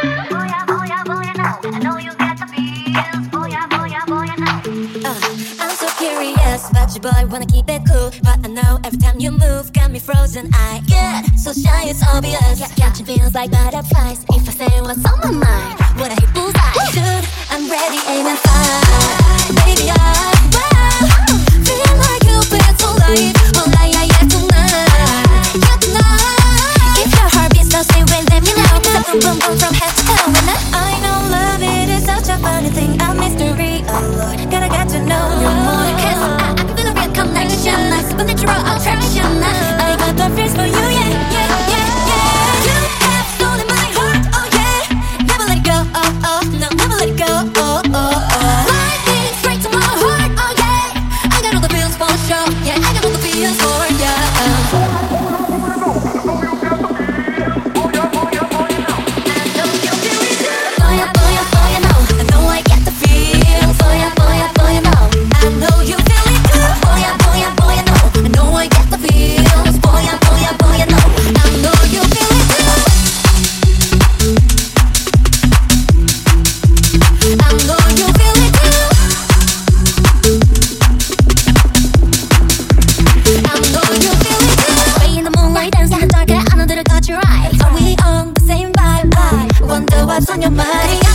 I'm so curious, but your boy wanna keep it cool. But I know every time you move, got me frozen. I get so shy, it's obvious. Catching feels like butterflies. If I say what's on my mind, would I hit bullseye? Dude, I'm ready, aiming fine. Baby, feel like you've been so light. All I yeah, tonight. Yeah, tonight. If your heart beats so stay with me now. Cause I boom, boom, boom from head to toe. And I know love, it is such a funny thing. A mystery, oh Lord. Gotta get to know you more. Cause I can feel a real connection. Like supernatural attraction. I got the feels for you, yeah, yeah, yeah, yeah. You have stolen my heart, oh yeah. Never let it go, oh, oh. No, never let it go, oh, oh, oh. Lightning straight to my heart, oh yeah. I got all the feels for sure, yeah. I got all the feels for ya. What's on your mind?